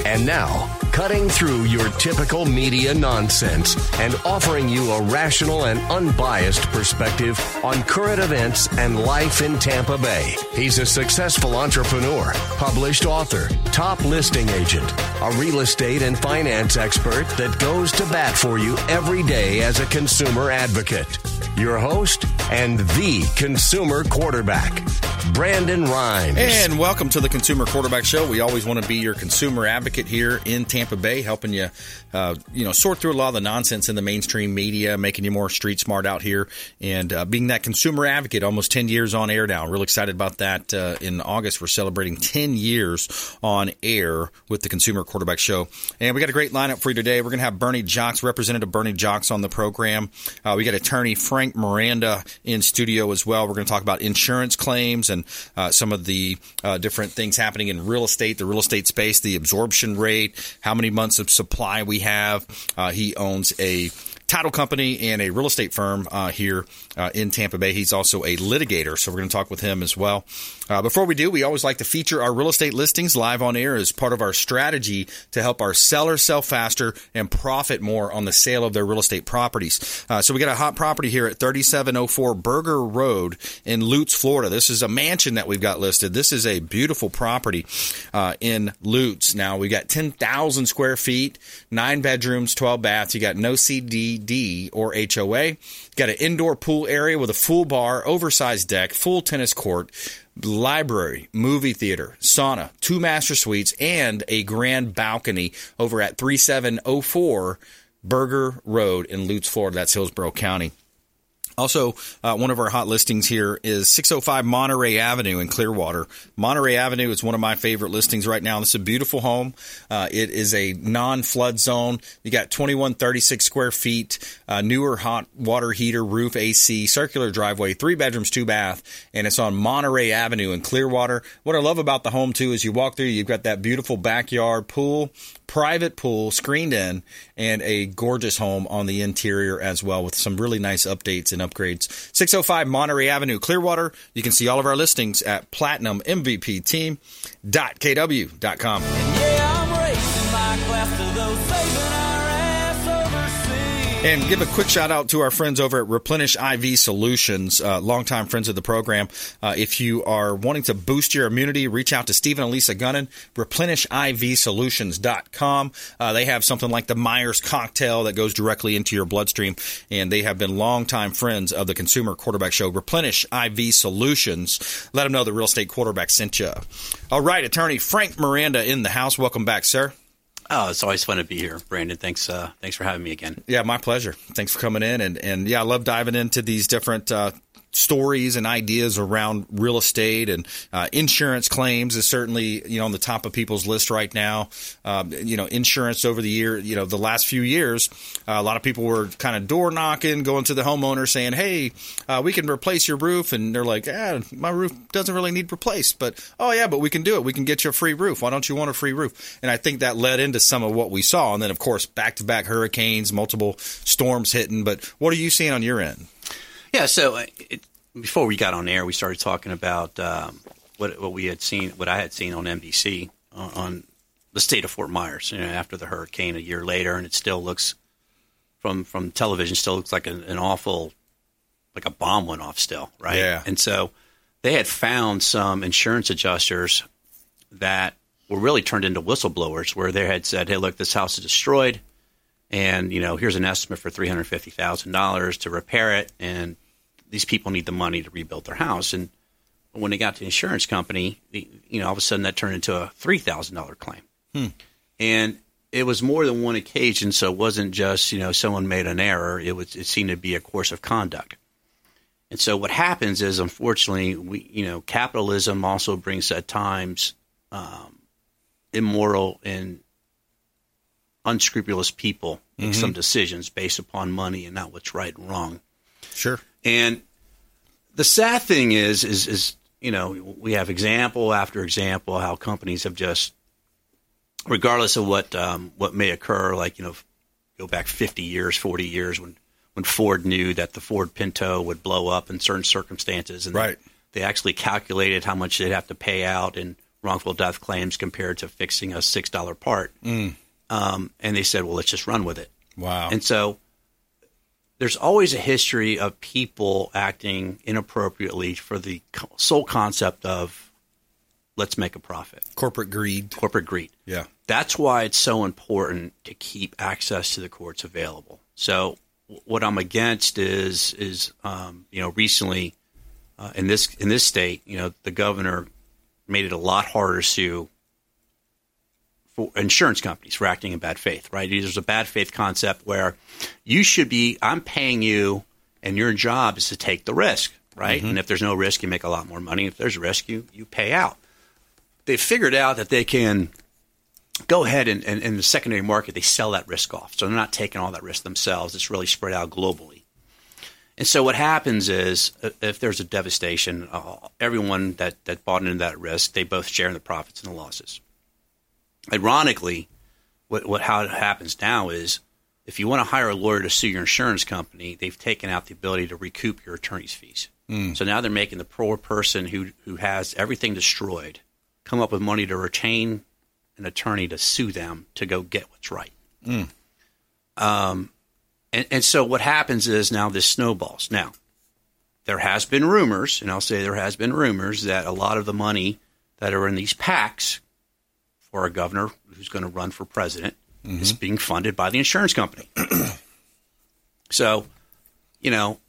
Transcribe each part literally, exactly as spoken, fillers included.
And now, cutting through your typical media nonsense and offering you a rational and unbiased perspective on current events and life in Tampa Bay. He's a successful entrepreneur, published author, top listing agent, a real estate and finance expert that goes to bat for you every day as a consumer advocate. Your host and the consumer quarterback, Brandon Rhymes. And welcome to the Consumer Quarterback Show. We always want to be your consumer advocate here in Tampa Bay, helping you, uh, you know, sort through a lot of the nonsense in the mainstream media, making you more street smart out here, and uh, being that consumer advocate. Almost ten years on air now. Real excited about that. Uh, in August, we're celebrating ten years on air with the Consumer Quarterback Show, and we got a great lineup for you today. We're going to have Bernie Jocks, Representative Bernie Jocks, on the program. Uh, we got attorney Frank Miranda in studio as well. We're going to talk about insurance claims and uh, some of the uh, different things happening in real estate, the real estate space, the absorption rate, how many months of supply we have. Uh, he owns a title company and a real estate firm uh, here uh, in Tampa Bay. He's also a litigator, so we're going to talk with him as well. Uh, before we do, we always like to feature our real estate listings live on air as part of our strategy to help our sellers sell faster and profit more on the sale of their real estate properties. Uh, so we got a hot property here at thirty-seven oh four Burger Road in Lutz, Florida. This is a mansion that we've got listed. This is a beautiful property uh, in Lutz. Now, we got ten thousand square feet, nine bedrooms, twelve baths. You got no C D D or H O A. Got an indoor pool area with a full bar, oversized deck, full tennis court, library, movie theater, sauna, two master suites, and a grand balcony over at thirty-seven oh four Burger Road in Lutz, Florida. That's Hillsborough County. Also, uh, one of our hot listings here is six oh five Monterey Avenue in Clearwater. Monterey Avenue is one of my favorite listings right now. This is a beautiful home. Uh, it is a non-flood zone. You got twenty-one thirty-six square feet, uh, newer hot water heater, roof, A C, circular driveway, three bedrooms, two bath, and it's on Monterey Avenue in Clearwater. What I love about the home, too, is you walk through, you've got that beautiful backyard pool, private pool, screened in, and a gorgeous home on the interior as well with some really nice updates and upgrades. six oh five Monterey Avenue, Clearwater. You can see all of our listings at platinum m v p team dot k w dot com. And give a quick shout out to our friends over at Replenish I V Solutions, uh, longtime friends of the program. Uh, if you are wanting to boost your immunity, reach out to Stephen and Lisa Gunnan, replenish I V solutions dot com. Uh, they have something like the Myers cocktail that goes directly into your bloodstream, and they have been longtime friends of the Consumer Quarterback Show. Replenish I V Solutions. Let them know the Real Estate Quarterback sent you. All right, attorney Frank Miranda in the house. Welcome back, sir. Oh, it's always fun to be here, Brandon. Thanks, uh, thanks for having me again. Yeah, my pleasure. Thanks for coming in, and and yeah, I love diving into these different uh, stories and ideas around real estate, and uh, insurance claims is certainly, you know, on the top of people's list right now. Um, you know, insurance over the year, you know, the last few years, uh, a lot of people were kind of door knocking, going to the homeowner saying, "Hey, uh, we can replace your roof," and they're like, "Ah, my roof doesn't really need replaced, but oh yeah, but we can do it. We can get you a free roof. Why don't you want a free roof?" And I think that led into some of what we saw, and then of course back to back hurricanes, multiple storms hitting. But what are you seeing on your end? Yeah, so it, before we got on air, we started talking about um, what what we had seen, what I had seen on N B C on, on the state of Fort Myers. You know, after the hurricane a year later, and it still looks from from television still looks like an, an awful, like a bomb went off still, right? Yeah. And so they had found some insurance adjusters that were really turned into whistleblowers, where they had said, "Hey, look, this house is destroyed. And, you know, here's an estimate for three hundred fifty thousand dollars to repair it, and these people need the money to rebuild their house." And when they got to the insurance company, you know, all of a sudden that turned into a three thousand dollars claim. Hmm. And it was more than one occasion, so it wasn't just, you know, someone made an error. It was, it seemed to be a course of conduct. And so what happens is, unfortunately, we, you know, capitalism also brings at times um, immoral and unscrupulous people make mm-hmm. some decisions based upon money and not what's right and wrong. Sure. And the sad thing is, is, is, you know, we have example after example how companies have just, regardless of what um, what may occur, like, you know, go back fifty years, forty years when, when Ford knew that the Ford Pinto would blow up in certain circumstances. And right. they, they actually calculated how much they'd have to pay out and wrongful death claims compared to fixing a six dollar part. Mm. Um, and they said, well, let's just run with it. Wow. And so there's always a history of people acting inappropriately for the co- sole concept of let's make a profit. Corporate greed. Corporate greed. Yeah. That's why it's so important to keep access to the courts available. So w- what I'm against is, is um, you know, recently uh, in this in this state, you know, the governor made it a lot harder to sue for insurance companies for acting in bad faith, right? There's a bad faith concept where you should be, I'm paying you and your job is to take the risk, right? Mm-hmm. And if there's no risk, you make a lot more money. If there's a risk, you, you pay out. They figured out that they can go ahead and, and in the secondary market, they sell that risk off. So they're not taking all that risk themselves. It's really spread out globally. And so what happens is if there's a devastation, uh, everyone that, that bought into that risk, they both share in the profits and the losses. Ironically, what, what how it happens now is if you want to hire a lawyer to sue your insurance company, they've taken out the ability to recoup your attorney's fees. Mm. So now they're making the poor person who who has everything destroyed come up with money to retain an attorney to sue them to go get what's right. Mm. Um, and, and so what happens is now this snowballs. Now, there has been rumors, and I'll say there has been rumors that a lot of the money that are in these PACs for a governor who's going to run for president mm-hmm. is being funded by the insurance company. So, you know,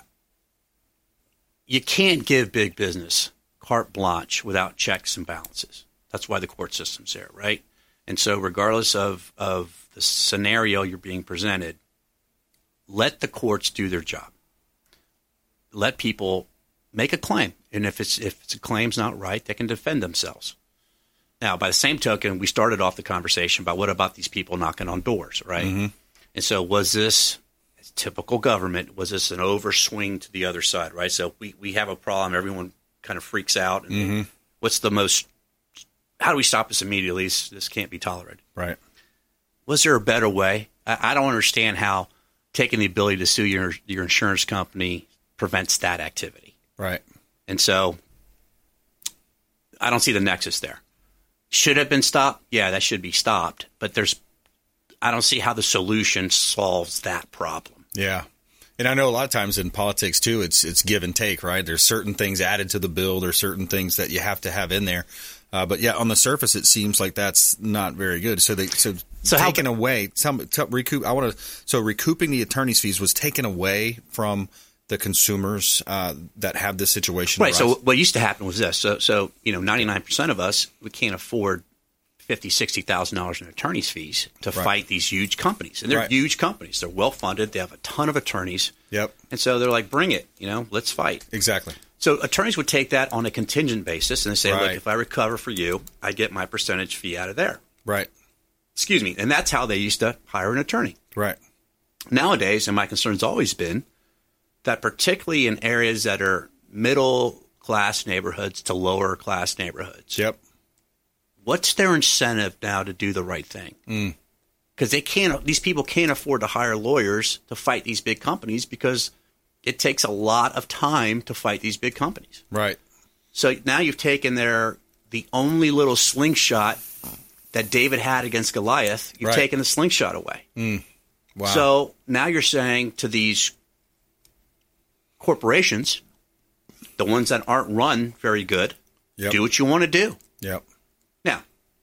you can't give big business carte blanche without checks and balances. That's why the court system's there, right? And so regardless of, of the scenario you're being presented, let the courts do their job. Let people make a claim. And if it's if it's a claim's not right, they can defend themselves. Now, by the same token, we started off the conversation about what about these people knocking on doors, right? Mm-hmm. And so was this typical government? Was this an overswing to the other side, right? So we, we have a problem. Everyone kind of freaks out. And mm-hmm. what's the most – how do we stop this immediately? This, this can't be tolerated. Right. Was there a better way? I, I don't understand how taking the ability to sue your your insurance company prevents that activity. Right. And so I don't see the nexus there. Should have been stopped? Yeah, that should be stopped. But there's, I don't see how the solution solves that problem. Yeah. And I know a lot of times in politics, too, it's it's give and take, right? There's certain things added to the bill. There's certain things that you have to have in there. Uh, but, yeah, on the surface, it seems like that's not very good. So they so, so taken how, away, some, to recoup, I want to, so recouping the attorney's fees was taken away from the consumers uh, that have this situation. Right. So what used to happen was this. So, so you know, ninety-nine percent of us, we can't afford fifty thousand dollars, sixty thousand dollars in attorney's fees to right. fight these huge companies. And they're right. huge companies. They're well-funded. They have a ton of attorneys. Yep. And so they're like, bring it. You know, let's fight. Exactly. So attorneys would take that on a contingent basis and they say, right. look, if I recover for you, I get my percentage fee out of there. Right. Excuse me. And that's how they used to hire an attorney. Right. Nowadays, and my concern's always been, that particularly in areas that are middle-class neighborhoods to lower-class neighborhoods. Yep. What's their incentive now to do the right thing? Because mm. they can't; these people can't afford to hire lawyers to fight these big companies because it takes a lot of time to fight these big companies. Right. So now you've taken their the only little slingshot that David had against Goliath. You've right. taken the slingshot away. Mm. Wow. So now you're saying to these corporations, the ones that aren't run very good, yep. do what you want to do. Yep. Now,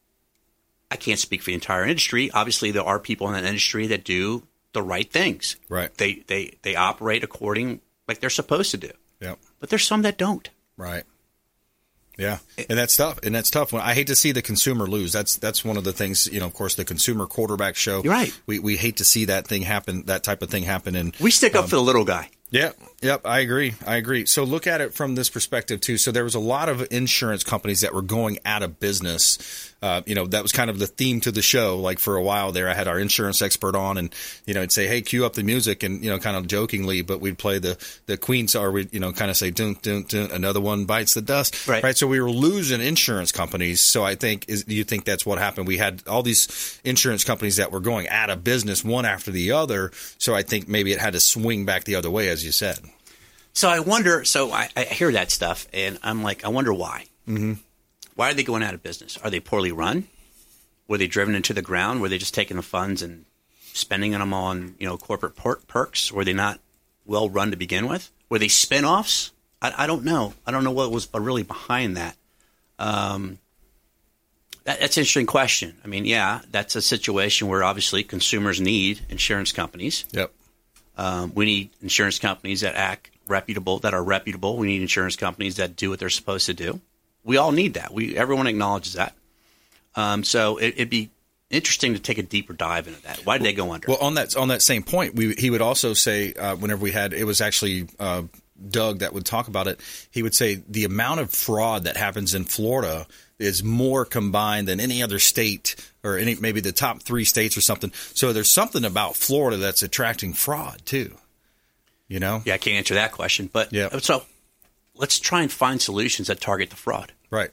I can't speak for the entire industry. Obviously, there are people in that industry that do the right things. Right. They they they operate according like they're supposed to do. Yep. But there's some that don't. Right. Yeah, and that's tough. And that's tough. I hate to see the consumer lose. That's that's one of the things. You know, of course, the consumer quarterback show. You're right. We we hate to see that thing happen. That type of thing happen. And we stick up um, for the little guy. Yeah. Yep. I agree. I agree. So look at it from this perspective too. So there was a lot of insurance companies that were going out of business. Uh, you know, that was kind of the theme to the show. Like for a while there, I had our insurance expert on, and you know, it'd say, "Hey, cue up the music," and you know, kind of jokingly, but we'd play the the Queen song, or we you know, kind of say, "Dun dun dun," another one bites the dust. Right. Right. So we were losing insurance companies. So I think is you think that's what happened. We had all these insurance companies that were going out of business one after the other. So I think maybe it had to swing back the other way, as you said. So I wonder. So I, I hear that stuff, and I'm like, I wonder why. Mm-hmm. Why are they going out of business? Are they poorly run? Were they driven into the ground? Were they just taking the funds and spending them on, you know, corporate per- perks? Were they not well run to begin with? Were they spinoffs? I, I don't know. I don't know what was really behind that. Um, that. That's an interesting question. I mean, yeah, that's a situation where obviously consumers need insurance companies. Yep. Um, we need insurance companies that act reputable, that are reputable. We need insurance companies that do what they're supposed to do. We all need that. We everyone acknowledges that. Um, so it, it'd be interesting to take a deeper dive into that. Why did they go under? Well, on that on that same point, we, he would also say uh, whenever we had, it was actually uh, Doug that would talk about it. He would say the amount of fraud that happens in Florida is more combined than any other state, or any maybe the top three states or something. So there's something about Florida that's attracting fraud too. You know? Yeah, I can't answer that question, but yeah. So let's try and find solutions that target the fraud. Right.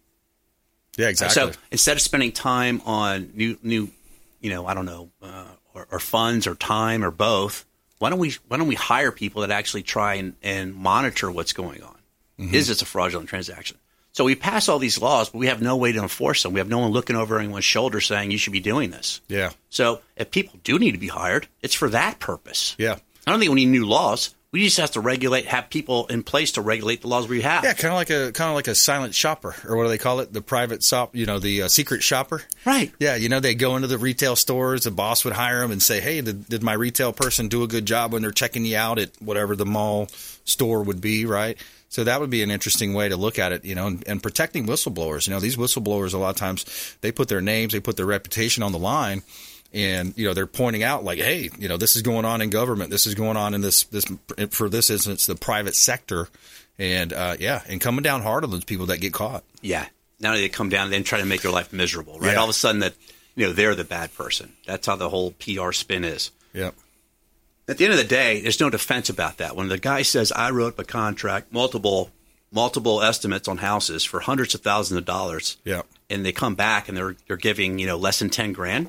Yeah, exactly. So instead of spending time on new, new, you know, I don't know, uh, or, or funds or time or both, why don't we why don't we hire people that actually try and, and monitor what's going on? Mm-hmm. Is this a fraudulent transaction? So we pass all these laws, but we have no way to enforce them. We have no one looking over anyone's shoulder saying you should be doing this. Yeah. So if people do need to be hired, it's for that purpose. Yeah. I don't think we need new laws. We just have to regulate, have people in place to regulate the laws we have. Yeah, kind of like a kind of like a silent shopper, or what do they call it? The private shop, you know, the uh, secret shopper. Right. Yeah, you know, they go into the retail stores. The boss would hire them and say, "Hey, did, did my retail person do a good job when they're checking you out at whatever the mall store would be?" Right. So that would be an interesting way to look at it, you know, and, and protecting whistleblowers. You know, these whistleblowers, a lot of times, they put their names, they put their reputation on the line. And, you know, they're pointing out like, hey, you know, this is going on in government. This is going on in this, this for this instance, the private sector. And, uh, yeah, and coming down hard on those people that get caught. Yeah. Now they come down and then try to make their life miserable, right? Yeah. All of a sudden that, you know, they're the bad person. That's how the whole P R spin is. Yeah. At the end of the day, there's no defense about that. When the guy says, I wrote a contract, multiple multiple estimates on houses for hundreds of thousands of dollars. Yeah. And they come back and they're they're giving, you know, less than ten grand.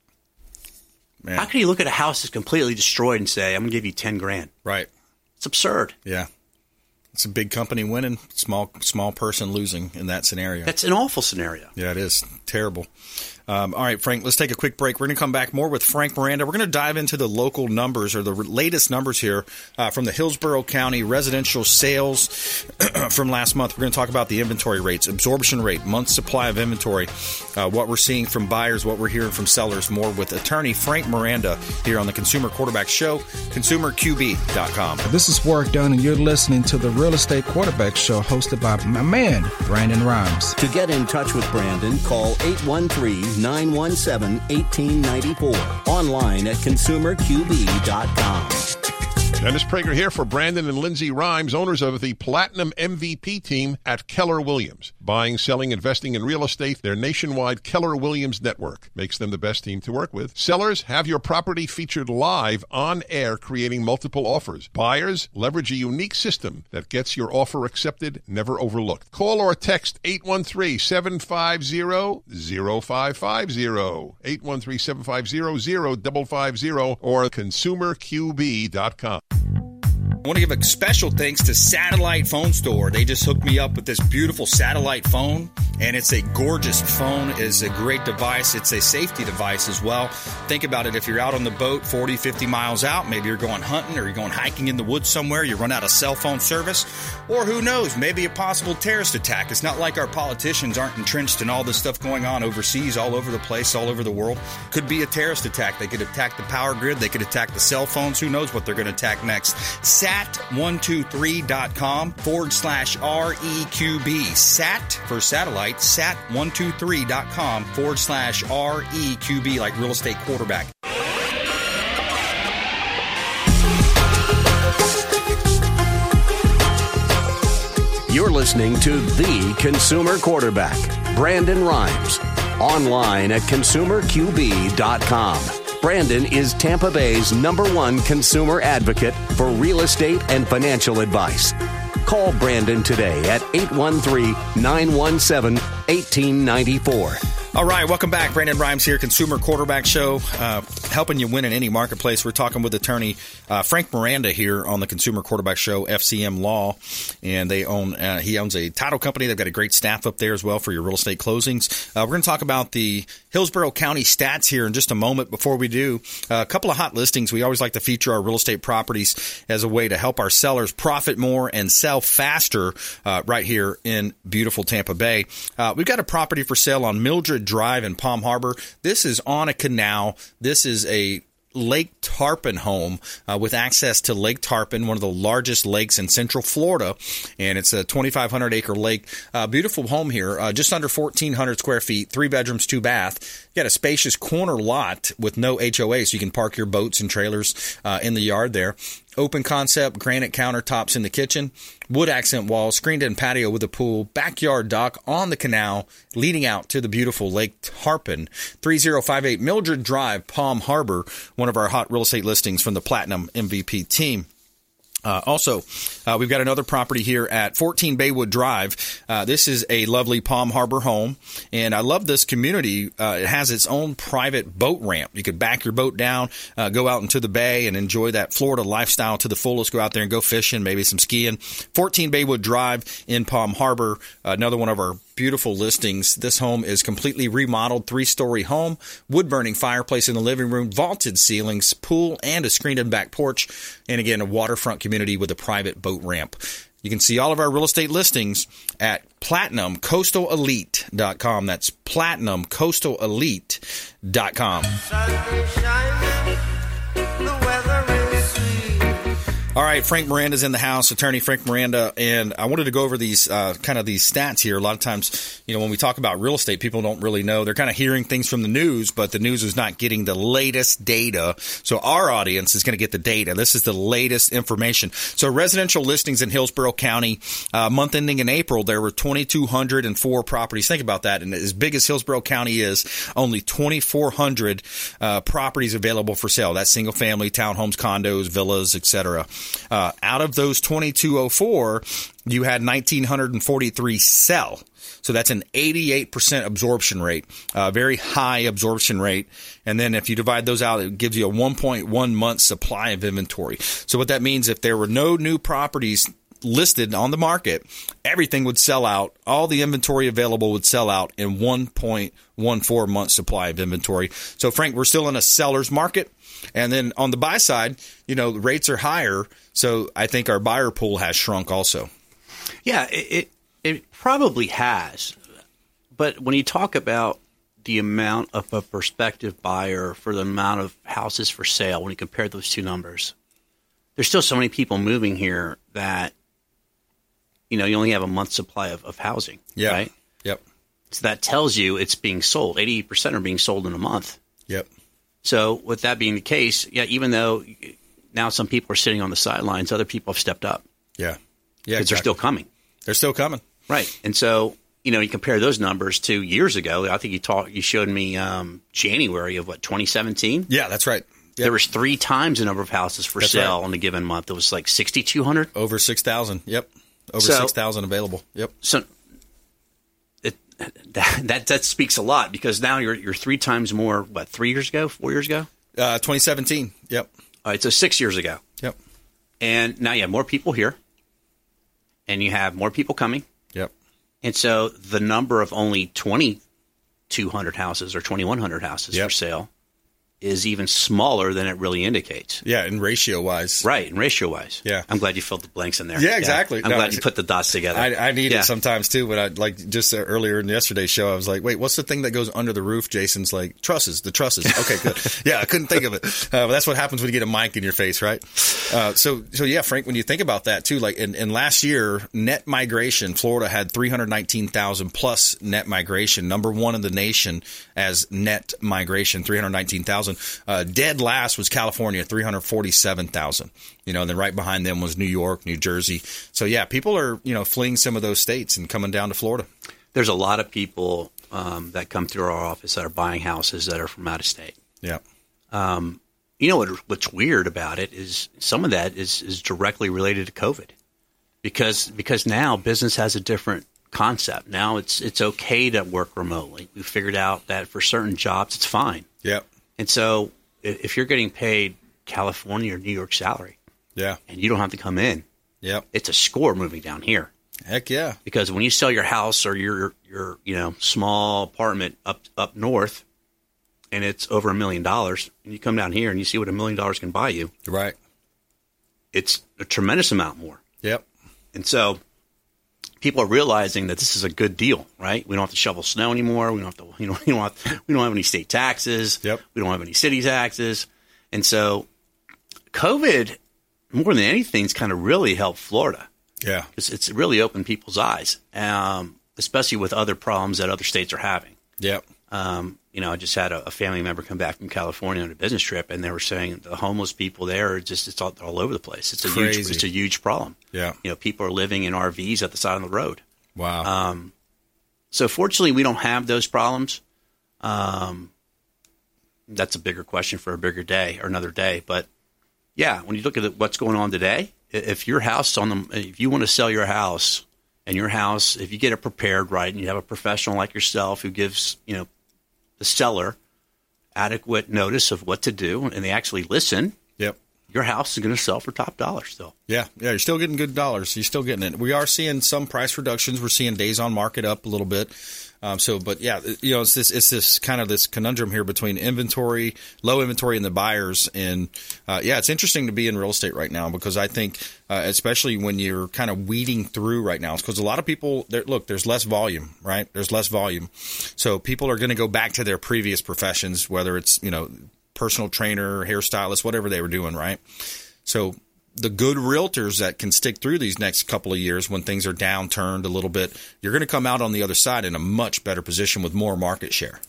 Man. How can you look at a house that's completely destroyed and say, I'm going to give you ten grand? Right. It's absurd. Yeah. It's a big company winning, small small person losing in that scenario. That's an awful scenario. Yeah, it is. Terrible. Um, all right, Frank, let's take a quick break. We're going to come back more with Frank Miranda. We're going to dive into the local numbers, or the latest numbers here uh, from the Hillsborough County residential sales from last month. We're going to talk about the inventory rates, absorption rate, month supply of inventory, uh, what we're seeing from buyers, what we're hearing from sellers, more with attorney Frank Miranda here on the Consumer Quarterback Show, consumer q b dot com. This is Warwick Dunn, and you're listening to the Real Estate Quarterback Show, hosted by my man, Brandon Rhymes. To get in touch with Brandon, call eight one three, nine one seven, one eight nine four. Online at consumer q b dot com. Dennis Prager here for Brandon and Lindsay Rhymes, owners of the Platinum M V P team at Keller Williams. Buying, selling, investing in real estate, their nationwide Keller Williams network makes them the best team to work with. Sellers, have your property featured live on air, creating multiple offers. Buyers, leverage a unique system that gets your offer accepted, never overlooked. Call or text eight one three, seven five zero, zero five five zero, eight one three, seven five zero, zero five five zero, or consumer q b dot com. I want to give a special thanks to Satellite Phone Store. They just hooked me up with this beautiful satellite phone, and it's a gorgeous phone. It's a great device. It's a safety device as well. Think about it. If you're out on the boat forty, fifty miles out, maybe you're going hunting or you're going hiking in the woods somewhere, you run out of cell phone service, or who knows, maybe a possible terrorist attack. It's not like our politicians aren't entrenched in all this stuff going on overseas, all over the place, all over the world. Could be a terrorist attack. They could attack the power grid. They could attack the cell phones. Who knows what they're going to attack next. sat one two three dot com forward slash R E Q B. Sat for satellite, sat one two three dot com forward slash R E Q B, like real estate quarterback. You're listening to The Consumer Quarterback, Brandon Rhymes. Online at consumer q b dot com. Brandon is Tampa Bay's number one consumer advocate for real estate and financial advice. Call Brandon today at eight one three, nine one seven, one eight nine four. All right, welcome back. Brandon Rhymes here, Consumer Quarterback Show. Uh, helping you win in any marketplace. We're talking with attorney uh, Frank Miranda here on the Consumer Quarterback Show, F C M Law, and they own uh, he owns a title company. They've got a great staff up there as well for your real estate closings. Uh, we're going to talk about the Hillsborough County stats here in just a moment. Before we do, uh, a couple of hot listings. We always like to feature our real estate properties as a way to help our sellers profit more and sell faster uh, right here in beautiful Tampa Bay. Uh, we've got a property for sale on Mildred Drive in Palm Harbor. This is on a canal. This is a Lake Tarpon home uh, with access to Lake Tarpon, one of the largest lakes in Central Florida, and it's a twenty-five hundred acre lake. Uh, beautiful home here, uh, just under fourteen hundred square feet, three bedrooms, two bath. You got a spacious corner lot with no H O A, so you can park your boats and trailers uh, in the yard there. Open concept, granite countertops in the kitchen, wood accent walls, screened-in patio with a pool, backyard dock on the canal leading out to the beautiful Lake Tarpon. three oh five eight Mildred Drive, Palm Harbor, one of our hot real estate listings from the Platinum M V P team. Uh, also, uh, we've got another property here at fourteen Baywood Drive. Uh, this is a lovely Palm Harbor home, and I love this community. Uh, it has its own private boat ramp. You could back your boat down, uh, go out into the bay, and enjoy that Florida lifestyle to the fullest. Go out there and go fishing, maybe some skiing. fourteen Baywood Drive in Palm Harbor, another one of our beautiful listings. This home is completely remodeled, three-story home, wood-burning fireplace in the living room, vaulted ceilings, pool, and a screened-in back porch. And again, a waterfront community with a private boat ramp. You can see all of our real estate listings at platinum coastal elite dot com. That's platinum coastal elite dot com. All right, Frank Miranda's in the house, attorney Frank Miranda, and I wanted to go over these uh, kind of these stats here. A lot of times, you know, when we talk about real estate, people don't really know. They're kind of hearing things from the news, but the news is not getting the latest data. So our audience is going to get the data. This is the latest information. So residential listings in Hillsborough County, uh, month ending in April, there were two thousand two hundred four properties. Think about that. And as big as Hillsborough County is, only two thousand four hundred uh, properties available for sale. That's single family, townhomes, condos, villas, et cetera. Uh, out of those two thousand two hundred four, you had one thousand nine hundred forty-three sell. So that's an eighty-eight percent absorption rate, uh, very high absorption rate. And then if you divide those out, it gives you a one point one month supply of inventory. So what that means, if there were no new properties listed on the market, everything would sell out. All the inventory available would sell out in one point one four month supply of inventory. So, Frank, we're still in a seller's market. And then on the buy side, you know, the rates are higher. So I think our buyer pool has shrunk also. Yeah, it, it it probably has. But when you talk about the amount of a prospective buyer for the amount of houses for sale, when you compare those two numbers, there's still so many people moving here that, you know, you only have a month's supply of, of housing. Yeah. Right? Yep. So that tells you it's being sold. eighty percent are being sold in a month. Yep. So with that being the case, yeah, even though now some people are sitting on the sidelines, other people have stepped up. Yeah. Yeah. Because Exactly. they're still coming. They're still coming. Right. And so, you know, you compare those numbers to years ago. I think you talked, you showed me um, January of what, twenty seventeen? Yeah, that's right. Yep. There was three times the number of houses for That's sale right. on a given month. It was like sixty-two hundred. Over six thousand. Yep. Over So- six thousand available. Yep. So it, that, that that speaks a lot, because now you're you're three times more. What, three years ago, four years ago? Uh, twenty seventeen. Yep. All right, so six years ago, Yep. and now you have more people here, and you have more people coming, Yep. and so the number of only twenty-two hundred houses or twenty-one hundred houses Yep. for sale is even smaller than it really indicates. Yeah, and ratio wise. Right, and ratio-wise. Yeah. I'm glad you filled the blanks in there. Yeah, exactly. I'm No, glad you put the dots together. I, I need Yeah. it sometimes too. But I like just uh, earlier in yesterday's show, I was like, "Wait, what's the thing that goes under the roof?" Jason's like, "Trusses, the trusses." Okay, good. Yeah, I couldn't think of it. Uh, but that's what happens when you get a mic in your face, right? Uh, so, so yeah, Frank, when you think about that too, like in, in last year, net migration, Florida had three hundred nineteen thousand plus net migration, number one in the nation as net migration, three hundred nineteen thousand. Uh, dead last was California, three hundred forty-seven thousand. You know, and then right behind them was New York, New Jersey. So yeah, people are, you know, fleeing some of those states and coming down to Florida. There's a lot of people um, that come through our office that are buying houses that are from out of state. Yeah. Um, you know what, what's weird about it is some of that is, is directly related to COVID, because because now business has a different concept. Now it's it's okay to work remotely. We figured out that for certain jobs it's fine. Yep. And so if you're getting paid California or New York salary, yeah, and you don't have to come in, yep, it's a score moving down here. Heck yeah! Because when you sell your house or your your you know small apartment up up north, and it's over a million dollars, and you come down here and you see what a million dollars can buy you, right? It's a tremendous amount more. Yep. And so people are realizing that this is a good deal, right? We don't have to shovel snow anymore. We don't have to, you know, we don't have, we don't have any state taxes. Yep. We don't have any city taxes. And so COVID, more than anything, has kind of really helped Florida. Yeah. It's, it's really opened people's eyes, um, especially with other problems that other states are having. Yep. Um, you know, I just had a, a family member come back from California on a business trip, and they were saying the homeless people there are just it's all, all over the place. It's a Crazy. huge, it's a huge problem. Yeah. You know, people are living in R Vs at the side of the road. Wow. Um, so fortunately, we don't have those problems. Um, that's a bigger question for a bigger day or another day. But yeah, when you look at what's going on today, if your house on the, if you want to sell your house and your house, if you get it prepared right and you have a professional like yourself who gives, you know, the seller adequate notice of what to do and they actually listen, yep, your house is going to sell for top dollar still. Yeah, yeah, you're still getting good dollars. You're still getting it. We are seeing some price reductions. We're seeing days on market up a little bit. Um, so, but yeah, you know, it's this, it's this kind of this conundrum here between inventory, low inventory, and the buyers. And uh, yeah, it's interesting to be in real estate right now because I think, uh, especially when you're kind of weeding through right now, because a lot of people, look, there's less volume, right? There's less volume, so people are going to go back to their previous professions, whether it's you know personal trainer, hairstylist, whatever they were doing, right? So the good realtors that can stick through these next couple of years when things are downturned a little bit, you're going to come out on the other side in a much better position with more market share.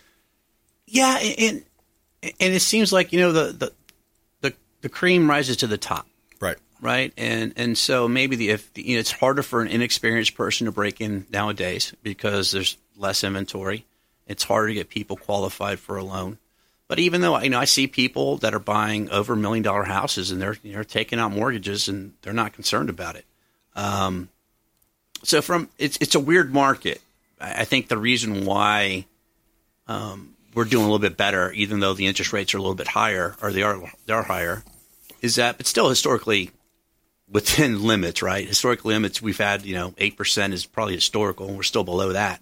Yeah, and and it seems like you know the the the, the cream rises to the top, right? Right, and and so maybe the if you know, it's harder for an inexperienced person to break in nowadays because there's less inventory. It's harder to get people qualified for a loan. But even though you know, I see people that are buying over a million dollar houses and they're they're taking out mortgages and they're not concerned about it. Um, so from it's it's a weird market. I think the reason why um, we're doing a little bit better, even though the interest rates are a little bit higher, or they are they are higher, is that it's still historically within limits, right? Historic limits we've had, you know, eight percent is probably historical, and we're still below that.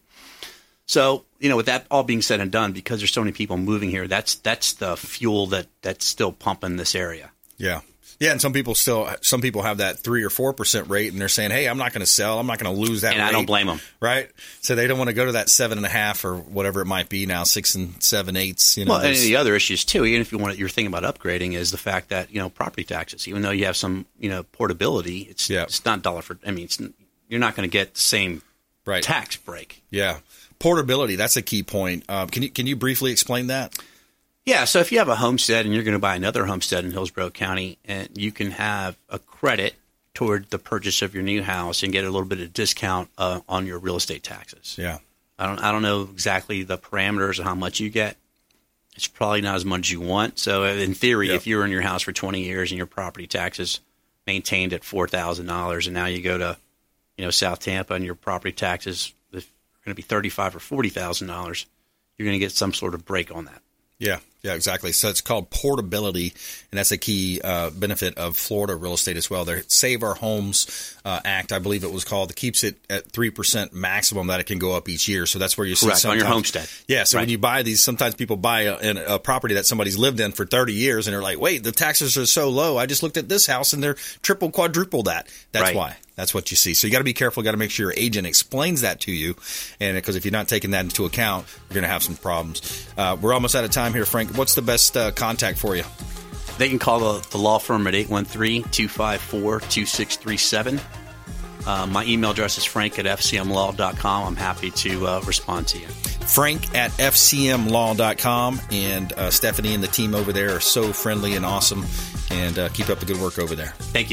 So, you know, with that all being said and done, because there's so many people moving here, that's that's the fuel that, that's still pumping this area. Yeah. Yeah, and some people still some people have that three or four percent rate, and they're saying, "Hey, I'm not going to sell. I'm not going to lose that." And rate. I don't blame them, right? So they don't want to go to that seven and a half or whatever it might be now, six and seven eighths. You know, well, and the other issues too, even if you want, you're thinking about upgrading, is the fact that you know property taxes. Even though you have some, you know, portability, it's yeah. it's not dollar for. I mean, it's, you're not going to get the same right. tax break. Yeah. Portability, that's a key point. Uh, can you can you briefly explain that? Yeah, so if you have a homestead and you're going to buy another homestead in Hillsborough County, and you can have a credit toward the purchase of your new house and get a little bit of discount uh, on your real estate taxes. Yeah, I don't I don't know exactly the parameters of how much you get. It's probably not as much as you want. So in theory, yep. if you were in your house for twenty years and your property taxes maintained at four thousand dollars, and now you go to you know South Tampa and your property taxes going to be thirty-five or forty thousand dollars, you're going to get some sort of break on that. Yeah, yeah, exactly. So it's called portability, and that's a key uh, benefit of Florida real estate as well. The Save Our Homes uh, Act, I believe it was called, that keeps it at three percent maximum that it can go up each year. So that's where you see Correct, sometimes, on your homestead. Yeah, so right. when you buy these, sometimes people buy a, a property that somebody's lived in for thirty years, and they're like, wait, the taxes are so low. I just looked at this house, and they're triple, quadruple that. That's right. why. That's what you see. So you got to be careful. You got to make sure your agent explains that to you, and because if you're not taking that into account, you're going to have some problems. Uh, we're almost out of time here, Frank. What's the best uh, contact for you? They can call the, the law firm at eight one three, two five four, two six three seven. Uh, my email address is frank at f c m law dot com. I'm happy to uh, respond to you. Frank at f c m law dot com. And uh, Stephanie and the team over there are so friendly and awesome. And uh, keep up the good work over there. Thank you.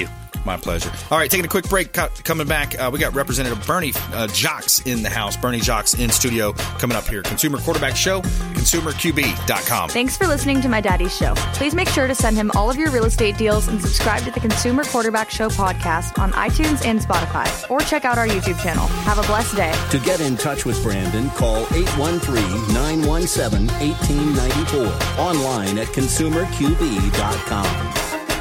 My pleasure. All right, taking a quick break. Co- coming back, uh, we got Representative Bernie uh, Jocks in the house. Bernie Jocks in studio coming up here. Consumer Quarterback Show, consumer q b dot com. Thanks for listening to my daddy's show. Please make sure to send him all of your real estate deals and subscribe to the Consumer Quarterback Show podcast on iTunes and Spotify, or check out our YouTube channel. Have a blessed day. To get in touch with Brandon, call eight one three, nine one seven, one eight nine four. Online at consumer q b dot com.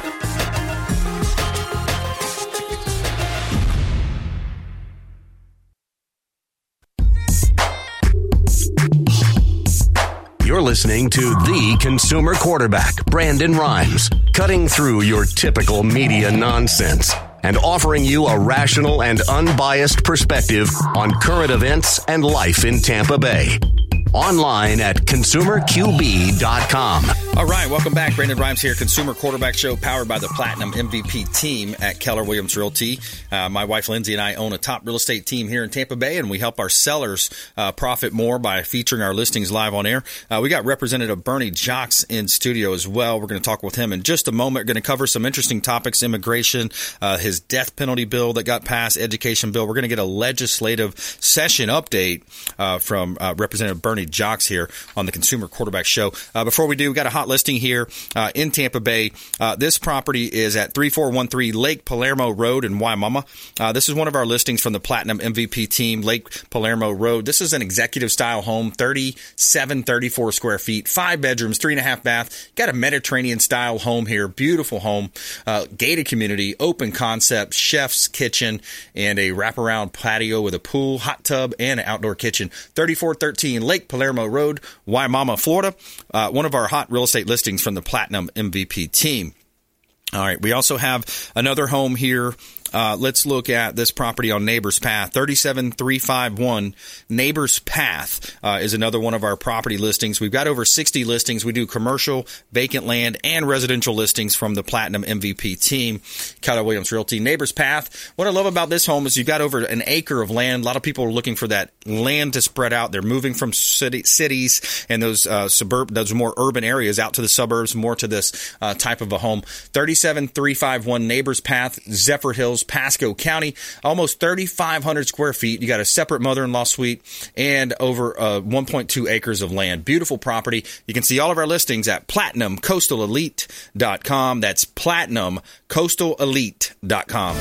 You're listening to the Consumer Quarterback, Brandon Rhymes, cutting through your typical media nonsense and offering you a rational and unbiased perspective on current events and life in Tampa Bay. Online at consumer q b dot com. All right, welcome back. Brandon Rhymes here, Consumer Quarterback Show, powered by the Platinum M V P team at Keller Williams Realty. Uh, my wife Lindsay and I own a top real estate team here in Tampa Bay, and we help our sellers uh, profit more by featuring our listings live on air. Uh, we got Representative Bernie Jocks in studio as well. We're going to talk with him in just a moment. We're going to cover some interesting topics: immigration, uh, his death penalty bill that got passed, education bill. We're going to get a legislative session update uh, from uh, Representative Bernie Jocks here on the Consumer Quarterback Show. Uh, before we do, we got a hot listing here uh, in Tampa Bay. Uh, this property is at three four one three Lake Palermo Road in Waimama. Uh, this is one of our listings from the Platinum M V P team, Lake Palermo Road. This is an executive style home, thirty-seven, thirty-four square feet, five bedrooms, three and a half bath. Got a Mediterranean style home here, beautiful home, uh, gated community, open concept, chef's kitchen, and a wraparound patio with a pool, hot tub, and an outdoor kitchen. thirty-four thirteen Lake Palermo Road, Waimama, Florida. Uh, one of our hot real estate listings from the Platinum M V P team. All right, we also have another home here. Uh, let's look at this property on Neighbors Path. thirty-seven three fifty-one Neighbors Path uh, is another one of our property listings. We've got over sixty listings. We do commercial, vacant land, and residential listings from the Platinum M V P team, Keller Williams Realty. Neighbors Path, what I love about this home is you've got over an acre of land. A lot of people are looking for that land to spread out. They're moving from city, cities and those uh, suburb, those more urban areas out to the suburbs, more to this uh, type of a home. thirty-seven three fifty-one Neighbors Path, Zephyr Hills, Pasco County, almost thirty-five hundred square feet. You got a separate mother-in-law suite and over uh, one point two acres of land. Beautiful property. You can see all of our listings at platinum coastal elite dot com. That's platinum coastal elite dot com.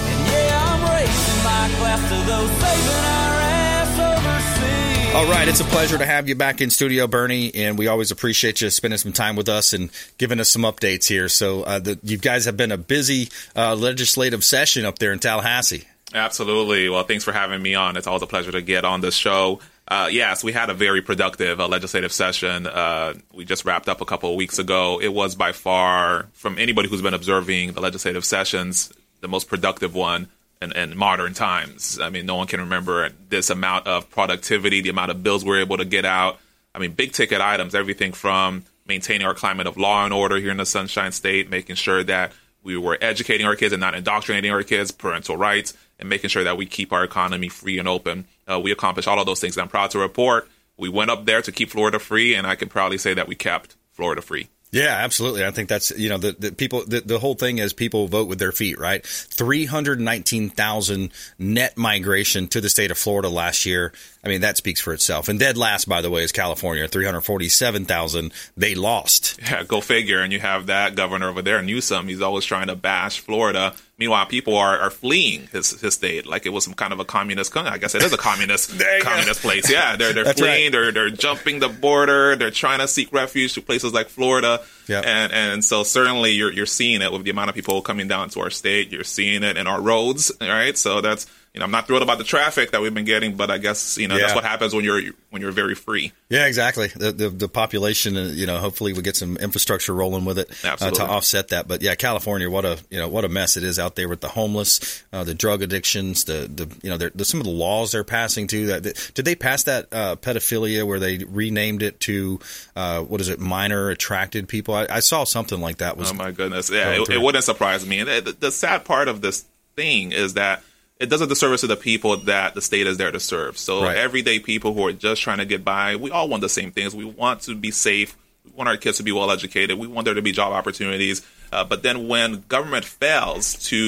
All right, it's a pleasure to have you back in studio, Bernie, and we always appreciate you spending some time with us and giving us some updates here. So uh, the, you guys have been a busy uh, legislative session up there in Tallahassee. Absolutely. Well, thanks for having me on. It's always a pleasure to get on this show. Uh, yes, we had a very productive uh, legislative session. Uh, we just wrapped up a couple of weeks ago. It was by far, from anybody who's been observing the legislative sessions, the most productive one In, in modern times. I mean, no one can remember this amount of productivity, the amount of bills we're able to get out. I mean, big ticket items, everything from maintaining our climate of law and order here in the Sunshine State, making sure that we were educating our kids and not indoctrinating our kids, parental rights, and making sure that we keep our economy free and open. Uh, we accomplished all of those things. I'm proud to report we went up there to keep Florida free, and I can proudly say that we kept Florida free. Yeah, absolutely. I think that's, you know, the, the people, the, the whole thing is people vote with their feet, right? three hundred nineteen thousand net migration to the state of Florida last year. I mean, that speaks for itself. And dead last, by the way, is California, three hundred forty-seven thousand. They lost. Yeah, go figure. And you have that governor over there, Newsom. He's always trying to bash Florida. Meanwhile, people are, are fleeing his his state like it was some kind of a communist country. I guess it is a communist communist go. place. Yeah, they're they're fleeing. Right. They're they're jumping the border. They're trying to seek refuge to places like Florida. Yep. And and so certainly you're you're seeing it with the amount of people coming down to our state. You're seeing it in our roads, right? So that's, you know, I'm not thrilled about the traffic that we've been getting, but I guess, you know, yeah. that's what happens when you're when you're very free. Yeah, exactly. The the, the population, uh, you know, hopefully we get some infrastructure rolling with it uh, to offset that. But yeah, California, what a you know what a mess it is out there with the homeless, uh, the drug addictions, the the you know, the, some of the laws they're passing too. That did they pass that uh, pedophilia where they renamed it to uh, what is it, minor attracted people? I, I saw something like that. Was oh my goodness, yeah, it, it wouldn't surprise me. And the, the sad part of this thing is that it does a disservice to the people that the state is there to serve. So right. everyday people who are just trying to get by, we all want the same things. We want to be safe. We want our kids to be well educated. We want there to be job opportunities. Uh, but then when government fails to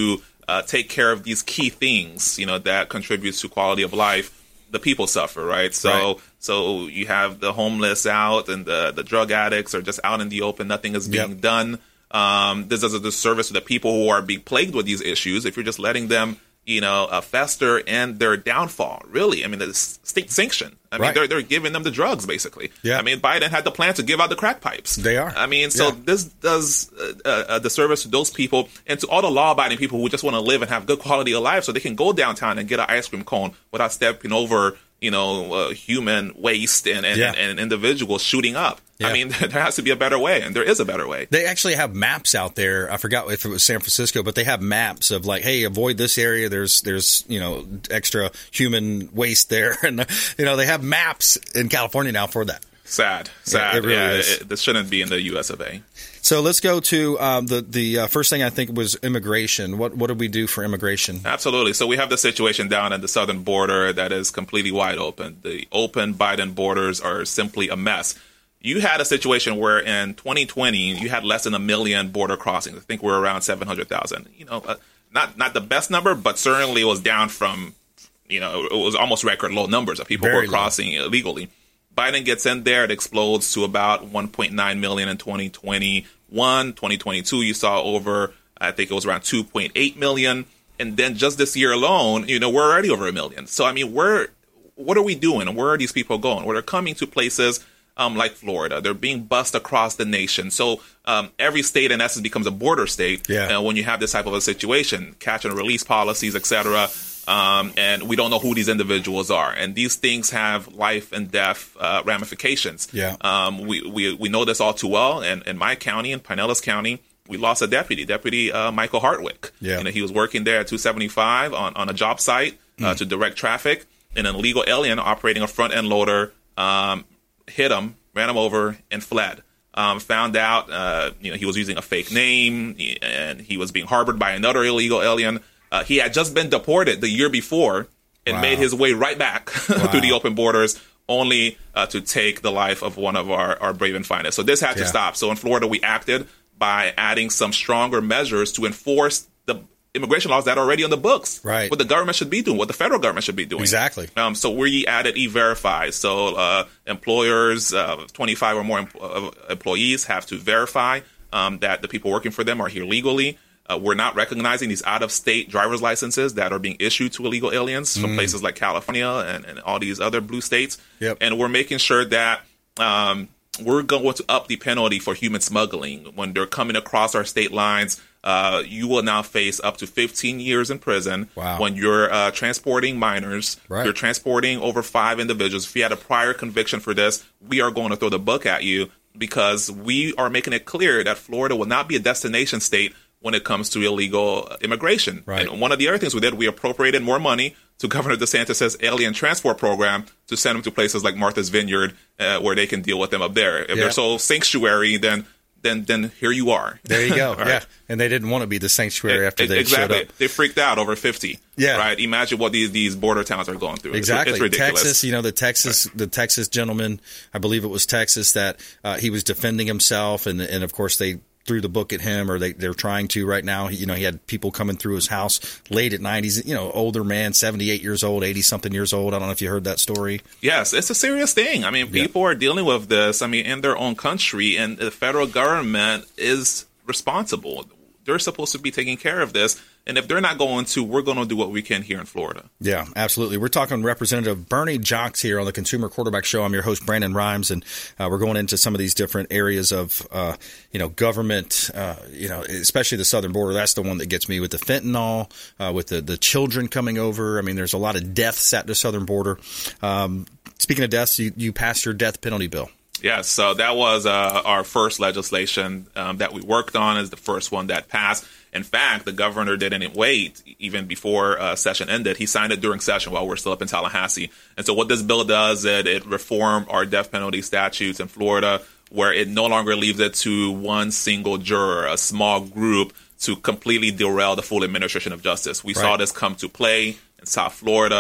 uh, take care of these key things, you know, that contributes to quality of life, the people suffer, right? So right. so you have the homeless out and the, the drug addicts are just out in the open. Nothing is being yep. done. Um, this is a disservice to the people who are being plagued with these issues. If you're just letting them, you know, uh, fester and their downfall, really. I mean, the state sanction. I mean, right. they're they're giving them the drugs, basically. Yeah. I mean, Biden had the plan to give out the crack pipes. They are. I mean, so yeah. this does uh, uh, the service to those people and to all the law-abiding people who just want to live and have good quality of life so they can go downtown and get an ice cream cone without stepping over, you know, uh, human waste and, and, yeah. and, and individuals shooting up. Yeah. I mean, there has to be a better way, and there is a better way. They actually have maps out there. I forgot if it was San Francisco, but they have maps of like, hey, avoid this area. There's, there's, you know, extra human waste there, and you know, they have maps in California now for that. Sad, sad. Yeah, it really yeah, is. It, this shouldn't be in the U S of A. So let's go to um, the the uh, first thing I think was immigration. What what did we do for immigration? Absolutely. So we have the situation down at the southern border that is completely wide open. The open Biden borders are simply a mess. You had a situation where in twenty twenty you had less than a million border crossings. I think we're around seven hundred thousand. You know, uh, not not the best number, but certainly it was down from, you know, it was almost record low numbers of people Very who were crossing low. illegally. Biden gets in there, it explodes to about one point nine million in twenty twenty-one. twenty twenty-two, you saw over, I think it was around two point eight million. And then just this year alone, you know, we're already over a million. So, I mean, we're, what are we doing? Where are these people going? Well, they're coming to places um, like Florida. They're being bussed across the nation. So um, every state, in essence, becomes a border state yeah. uh, when you have this type of a situation, catch and release policies, et cetera. Um, and we don't know who these individuals are. And these things have life and death uh, ramifications. Yeah. Um, we, we we know this all too well. And in my county, in Pinellas County, we lost a deputy, Deputy uh, Michael Hartwick. Yeah. You know, he was working there at two seventy-five on, on a job site uh, mm. to direct traffic. And an illegal alien operating a front-end loader um, hit him, ran him over, and fled. Um, found out, uh, you know, he was using a fake name, and he was being harbored by another illegal alien. Uh, he had just been deported the year before and wow. made his way right back wow. through the open borders, only uh, to take the life of one of our, our brave and finest. So this had yeah. to stop. So in Florida, we acted by adding some stronger measures to enforce the immigration laws that are already on the books. Right. What the government should be doing, what the federal government should be doing. Exactly. Um, so we added E-Verify. So uh, employers, uh, twenty-five or more em- uh, employees have to verify um, that the people working for them are here legally. Uh, we're not recognizing these out-of-state driver's licenses that are being issued to illegal aliens mm. from places like California and, and all these other blue states. Yep. And we're making sure that um, we're going to up the penalty for human smuggling. When they're coming across our state lines, uh, you will now face up to fifteen years in prison. Wow. When you're uh, transporting minors. Right. You're transporting over five individuals. If you had a prior conviction for this, we are going to throw the book at you because we are making it clear that Florida will not be a destination state when it comes to illegal immigration. Right. And one of the other things we did, we appropriated more money to Governor DeSantis' alien transport program to send them to places like Martha's Vineyard uh, where they can deal with them up there. If yeah. they're so sanctuary, then then then here you are. There you go. Right. Yeah. And they didn't want to be the sanctuary after they exactly. showed up. They freaked out over fifty. Yeah. Right. Imagine what these, these border towns are going through. Exactly. It's, it's ridiculous. Texas, you know, the Texas, right. the Texas gentleman, I believe it was Texas, that uh, he was defending himself. And, and of course, they threw the book at him, or they, they're trying to right now. He, you know, he had people coming through his house late at night. He's, you know, older man, seventy-eight years old, eighty-something years old. I don't know if you heard that story. Yes, it's a serious thing. I mean, people yeah. are dealing with this, I mean, in their own country, and the federal government is responsible. They're supposed to be taking care of this. And if they're not going to, we're going to do what we can here in Florida. Yeah, absolutely. We're talking Representative Bernie Jocks here on the Consumer Quarterback Show. I'm your host, Brandon Rhymes, and uh, we're going into some of these different areas of, uh, you know, government, uh, you know, especially the southern border. That's the one that gets me with the fentanyl, uh, with the, the children coming over. I mean, there's a lot of deaths at the southern border. Um, speaking of deaths, you, you passed your death penalty bill. Yes, so that was uh, our first legislation um, that we worked on, is the first one that passed. In fact, the governor didn't wait even before uh, session ended. He signed it during session while we're still up in Tallahassee. And so what this bill does, it, it reformed our death penalty statutes in Florida, where it no longer leaves it to one single juror, a small group, to completely derail the full administration of justice. We right. saw this come to play in South Florida.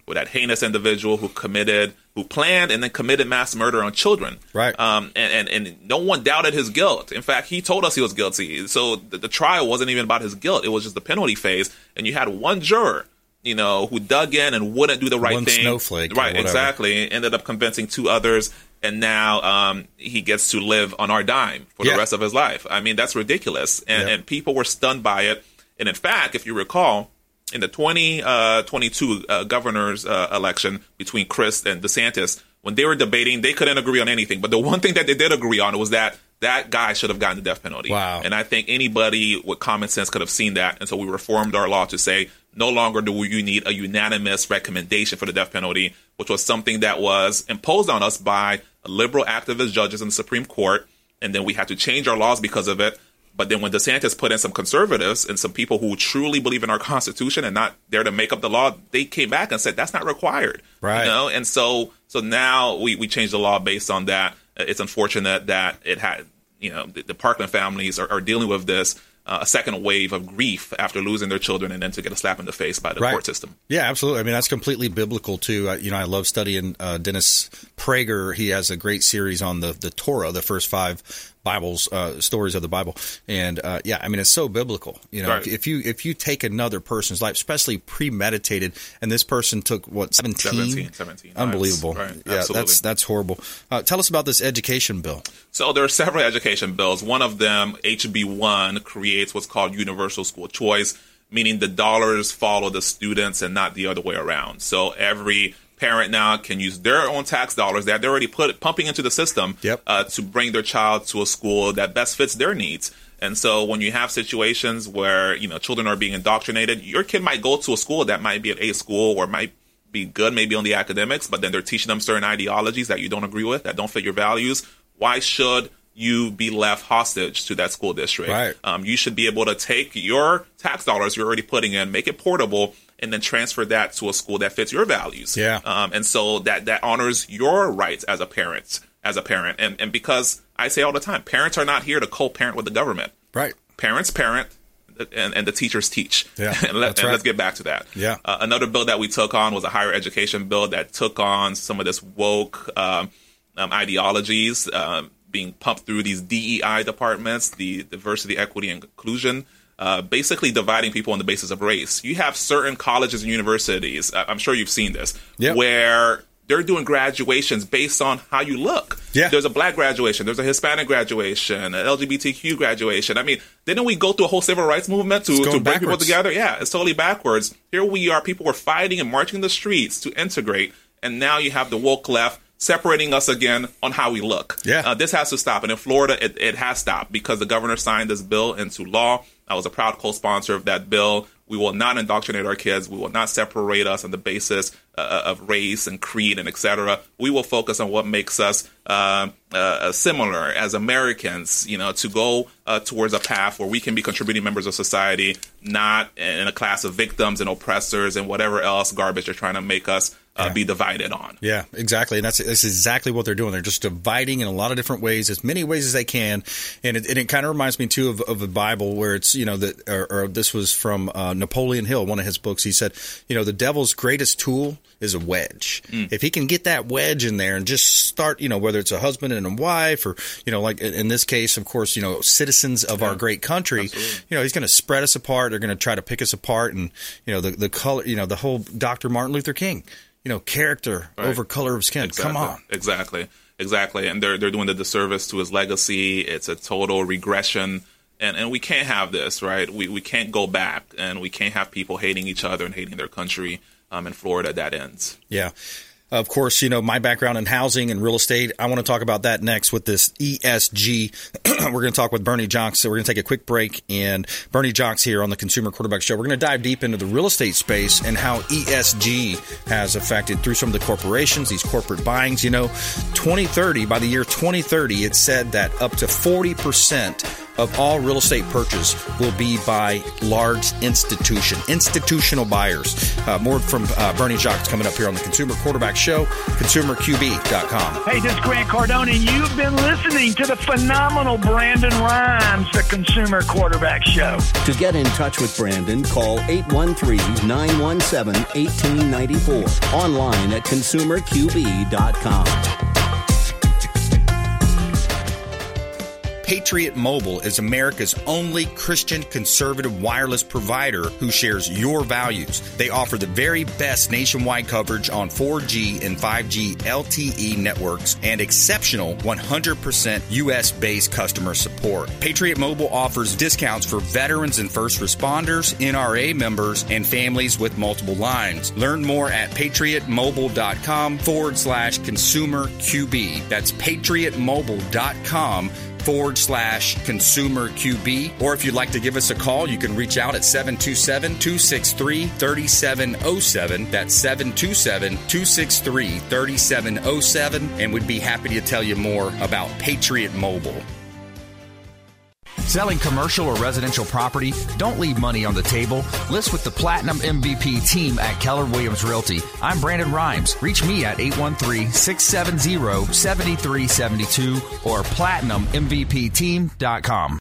with that heinous individual who committed, who planned and then committed mass murder on children. Right. Um, and, and, and no one doubted his guilt. In fact, he told us he was guilty. So the, the trial wasn't even about his guilt. It was just the penalty phase. And you had one juror, you know, who dug in and wouldn't do the right one thing. Snowflake. Right, exactly. Ended up convincing two others. And now um, he gets to live on our dime for yeah. the rest of his life. I mean, that's ridiculous. And, yeah. and people were stunned by it. And in fact, if you recall, in the twenty twenty-two uh, governor's uh, election between Chris and DeSantis, when they were debating, they couldn't agree on anything. But the one thing that they did agree on was that that guy should have gotten the death penalty. Wow. And I think anybody with common sense could have seen that. And so we reformed our law to say no longer do you need a unanimous recommendation for the death penalty, which was something that was imposed on us by liberal activist judges in the Supreme Court. And then we had to change our laws because of it. But then when DeSantis put in some conservatives and some people who truly believe in our Constitution and not there to make up the law, they came back and said that's not required. Right. You know? And so so now we, we changed the law based on that. It's unfortunate that it had, you know, the, the Parkland families are, are dealing with this, uh, a second wave of grief after losing their children and then to get a slap in the face by the right. court system. Yeah, absolutely. I mean, that's completely biblical, too. Uh, you know, I love studying uh, Dennis Prager. He has a great series on the, the Torah, the first five Bibles, uh, stories of the Bible. And, uh, yeah, I mean, it's so biblical. You know, right. if, if you if you take another person's life, especially premeditated, and this person took, what, seventeen? seventeen, seventeen Unbelievable. Right. Yeah, Absolutely. that's that's horrible. Uh, tell us about this education bill. So there are several education bills. One of them, H B one, creates what's called universal school choice, meaning the dollars follow the students and not the other way around. So every parent now can use their own tax dollars that they're already put pumping into the system yep. uh, to bring their child to a school that best fits their needs. And so when you have situations where, you know, children are being indoctrinated, your kid might go to a school that might be an A school or might be good maybe on the academics, but then they're teaching them certain ideologies that you don't agree with, that don't fit your values. Why should you be left hostage to that school district? Right. Um, you should be able to take your tax dollars you're already putting in, make it portable, and then transfer that to a school that fits your values. Yeah. Um, and so that, that honors your rights as a parent, as a parent. And, and because I say all the time, parents are not here to co-parent with the government. Right. Parents parent, and, and the teachers teach. Yeah, and, let, that's and right. let's get back to that. Yeah. Uh, another bill that we took on was a higher education bill that took on some of this woke um, um, ideologies um, being pumped through these D E I departments, the diversity, equity, and inclusion. Uh, basically dividing people on the basis of race. You have certain colleges and universities, I'm sure you've seen this, yep. where they're doing graduations based on how you look. Yeah. There's a black graduation, there's a Hispanic graduation, an L G B T Q graduation. I mean, didn't we go through a whole civil rights movement to, to bring backwards. people together? Yeah, it's totally backwards. Here we are, people were fighting and marching the streets to integrate, and now you have the woke left separating us again on how we look. Yeah. Uh, this has to stop. And in Florida, it, it has stopped because the governor signed this bill into law. I was a proud co-sponsor of that bill. We will not indoctrinate our kids. We will not separate us on the basis uh, of race and creed and et cetera. We will focus on what makes us uh, uh, similar as Americans, you know, to go uh, towards a path where we can be contributing members of society, not in a class of victims and oppressors and whatever else garbage they're trying to make us Uh, yeah. be divided on. Yeah, exactly. And that's, that's exactly what they're doing. They're just dividing in a lot of different ways, as many ways as they can. And it, and it kind of reminds me, too, of, of the Bible where it's, you know, that, or, or this was from uh, Napoleon Hill, one of his books. He said, you know, the devil's greatest tool is a wedge. Mm. If he can get that wedge in there and just start, you know, whether it's a husband and a wife or, you know, like in this case, of course, you know, citizens of yeah. our great country, Absolutely. you know, he's going to spread us apart. They're going to try to pick us apart. And, you know, the, the color, you know, the whole Doctor Martin Luther King. You know, character right. over color of skin. Exactly. Come on. Exactly. Exactly. And they're they're doing the disservice to his legacy. It's a total regression. And and we can't have this, right? We we can't go back, and we can't have people hating each other and hating their country. Um, in Florida, that ends. Yeah. Of course, you know, my background in housing and real estate, I want to talk about that next with this E S G. We're going to talk with Bernie Jonks. So we're going to take a quick break. And Bernie Jonks here on the Consumer Quarterback Show. We're going to dive deep into the real estate space and how E S G has affected through some of the corporations, these corporate buyings. You know, twenty thirty, by the year twenty thirty, it said that up to forty percent of all real estate purchase will be by large institution, institutional buyers. Uh, more from uh, Bernie Jacques coming up here on the Consumer Quarterback Show, consumer q b dot com. Hey, this is Grant Cardone, and you've been listening to the phenomenal Brandon Rhymes, the Consumer Quarterback Show. To get in touch with Brandon, call eight one three, nine one seven, one eight nine four. Online at consumer q b dot com. Patriot Mobile is America's only Christian conservative wireless provider who shares your values. They offer the very best nationwide coverage on four G and five G L T E networks and exceptional one hundred percent U S-based customer support. Patriot Mobile offers discounts for veterans and first responders, N R A members, and families with multiple lines. Learn more at patriotmobile.com forward slash consumer QB. That's patriotmobile.com forward slash consumer QB. Or if you'd like to give us a call, you can reach out at seven two seven, two six three, three seven zero seven. That's seven two seven, two six three, three seven zero seven. And we'd be happy to tell you more about Patriot Mobile. Selling commercial or residential property? Don't leave money on the table. List with the Platinum M V P team at Keller Williams Realty. I'm Brandon Rhymes. Reach me at eight one three, six seven zero, seven three seven two or platinum m v p team dot com.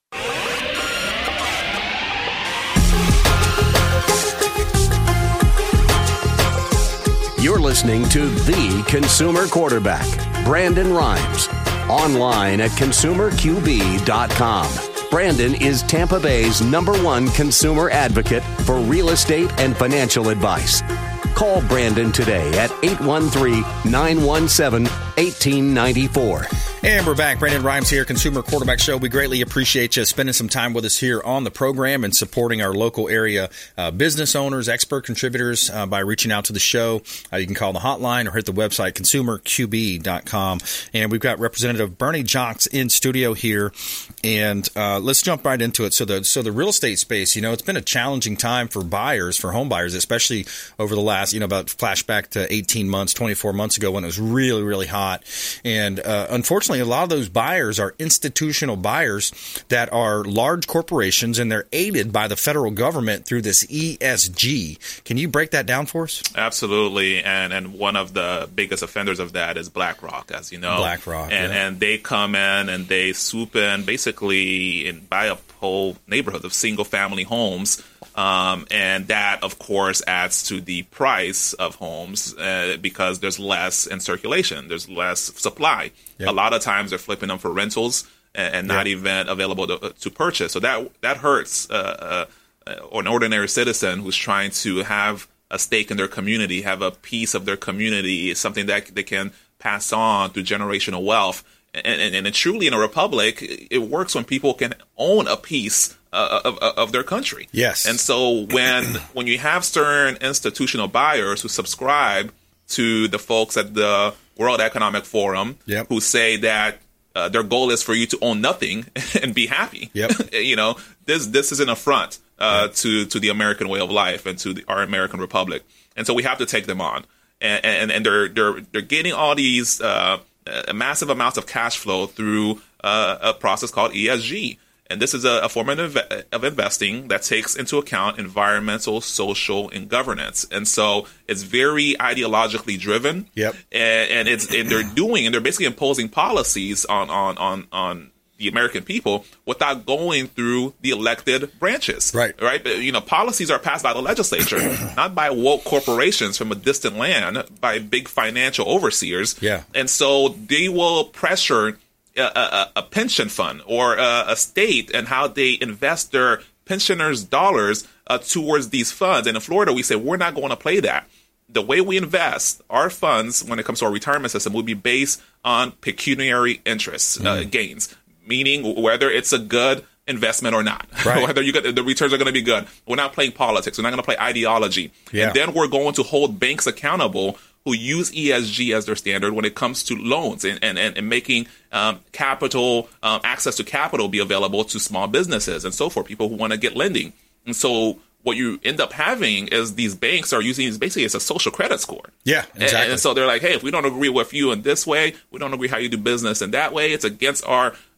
You're listening to The Consumer Quarterback, Brandon Rhymes. Online at consumer q b dot com. Brandon is Tampa Bay's number one consumer advocate for real estate and financial advice. Call Brandon today at eight one three, nine one seven, one eight nine four. And we're back. Brandon Rhymes here, Consumer Quarterback Show. We greatly appreciate you spending some time with us here on the program and supporting our local area uh, business owners, expert contributors uh, by reaching out to the show. Uh, you can call the hotline or hit the website, consumer q b dot com. And we've got Representative Bernie Jacques in studio here. And uh, let's jump right into it. So the so the real estate space, you know, it's been a challenging time for buyers, for home buyers, especially over the last, you know, about flashback to eighteen months, twenty-four months ago when it was really, really hot. And uh, unfortunately, a lot of those buyers are institutional buyers that are large corporations, and they're aided by the federal government through this E S G. Can you break that down for us? Absolutely. And and one of the biggest offenders of that is BlackRock, as you know. BlackRock, and, yeah. and they come in and they swoop in basically and buy a whole neighborhood of single-family homes. Um, and that, of course, adds to the price of homes uh, because there's less in circulation. There's less supply. Yep. A lot of times they're flipping them for rentals and, and not yep. even available to, to purchase. So that that hurts uh, uh, an ordinary citizen who's trying to have a stake in their community, have a piece of their community, something that they can pass on through generational wealth. And, and, and truly, in a republic, it works when people can own a piece uh, of, of their country. Yes. And so when when you have certain institutional buyers who subscribe to the folks at the World Economic Forum, yep. who say that uh, their goal is for you to own nothing and be happy, yep. you know, this this is an affront uh, yep. to to the American way of life and to the, our American republic. And so we have to take them on. And and, and they're they're they're getting all these uh, uh, massive amounts of cash flow through uh, a process called E S G. And this is a, a form of, inve- of investing that takes into account environmental, social, and governance. And so it's very ideologically driven. Yep. And, and it's and they're doing and they're basically imposing policies on on on on the American people without going through the elected branches. Right. Right. You know, policies are passed by the legislature, not by woke corporations from a distant land, by big financial overseers. Yeah. And so they will pressure A, a, a pension fund or a, a state and how they invest their pensioners' dollars uh, towards these funds. And in Florida, we say we're not going to play that. The way we invest our funds when it comes to our retirement system will be based on pecuniary interests, mm. uh, gains, meaning whether it's a good investment or not, right. whether you get the returns are going to be good. We're not playing politics. We're not going to play ideology. Yeah. And then we're going to hold banks accountable who use E S G as their standard when it comes to loans and, and, and making um, capital, um, access to capital be available to small businesses and so forth, people who want to get lending. And so what you end up having is these banks are using it basically as a social credit score. Yeah, exactly. And, and so they're like, hey, if we don't agree with you in this way, we don't agree how you do business in that way, it's against our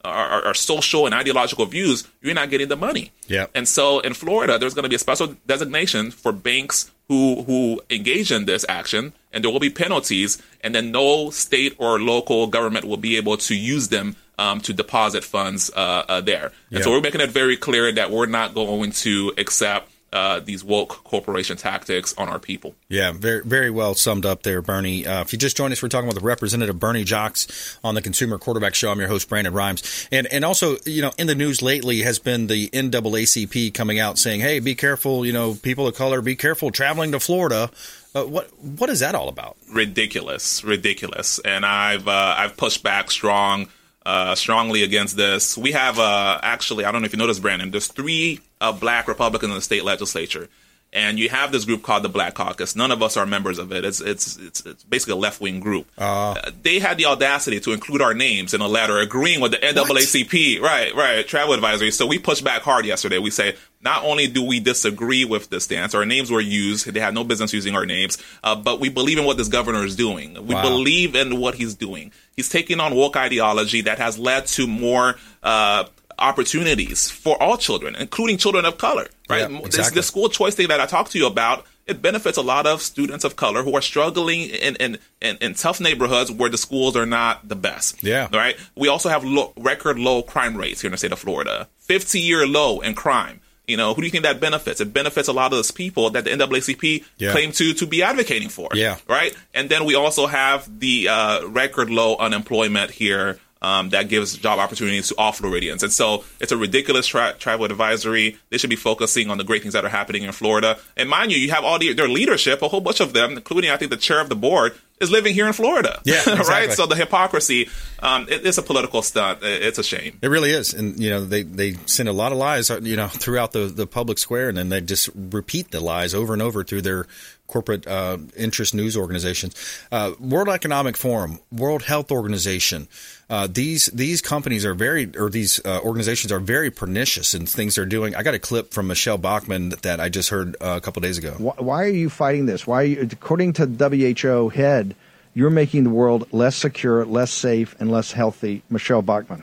our, our social and ideological views, you're not getting the money. Yeah. And so in Florida, there's going to be a special designation for banks who who engage in this action, and there will be penalties, and then no state or local government will be able to use them um, to deposit funds uh, uh, there. And yeah. so we're making it very clear that we're not going to accept Uh, these woke corporation tactics on our people. Yeah, very very well summed up there, Bernie. Uh, if you just joined us, we're talking with the Representative Bernie Jocks on the Consumer Quarterback Show. I'm your host, Brandon Rhymes. And and also, you know, in the news lately has been the N double A C P coming out saying, hey, be careful, you know, people of color, be careful traveling to Florida. Uh, what what is that all about? Ridiculous, ridiculous. And I've uh, I've pushed back strong. Uh, strongly against this. We have uh, actually, I don't know if you noticed, Brandon, there's three uh, black Republicans in the state legislature. And you have this group called the Black Caucus. None of us are members of it. It's it's it's, it's basically a left-wing group. Uh, uh, they had the audacity to include our names in a letter agreeing with the N double A C P. What? Right, right, travel advisory. So we pushed back hard yesterday. We say, not only do we disagree with this stance, our names were used. They had no business using our names, uh, but we believe in what this governor is doing. We wow. believe in what he's doing. He's taking on woke ideology that has led to more uh opportunities for all children, including children of color, right? Yeah, exactly. This, this school choice thing that I talked to you about, it benefits a lot of students of color who are struggling in, in, in, in tough neighborhoods where the schools are not the best. Yeah. Right? We also have low, record low crime rates here in the state of Florida. fifty-year low in crime. You know, who do you think that benefits? It benefits a lot of those people that the N double A C P yeah. claim to to be advocating for. Yeah. Right? And then we also have the uh, record low unemployment here. Um, that gives job opportunities to all Floridians. And so it's a ridiculous tri- tribal advisory. They should be focusing on the great things that are happening in Florida. And mind you, you have all the, their leadership, a whole bunch of them, including, I think, the chair of the board, is living here in Florida. Yeah, exactly. Right? So the hypocrisy, um, it, it's a political stunt. It, it's a shame. It really is. And, you know, they, they send a lot of lies, you know, throughout the, the public square, and then they just repeat the lies over and over through their corporate uh, interest news organizations. Uh, World Economic Forum, World Health Organization, uh, these these companies are very, or these uh, organizations are very pernicious in things they're doing. I got a clip from Michelle Bachmann that I just heard uh, a couple days ago. Why are you fighting this? Why, are you, according to the W H O head, you're making the world less secure, less safe, and less healthy? Michelle Bachmann.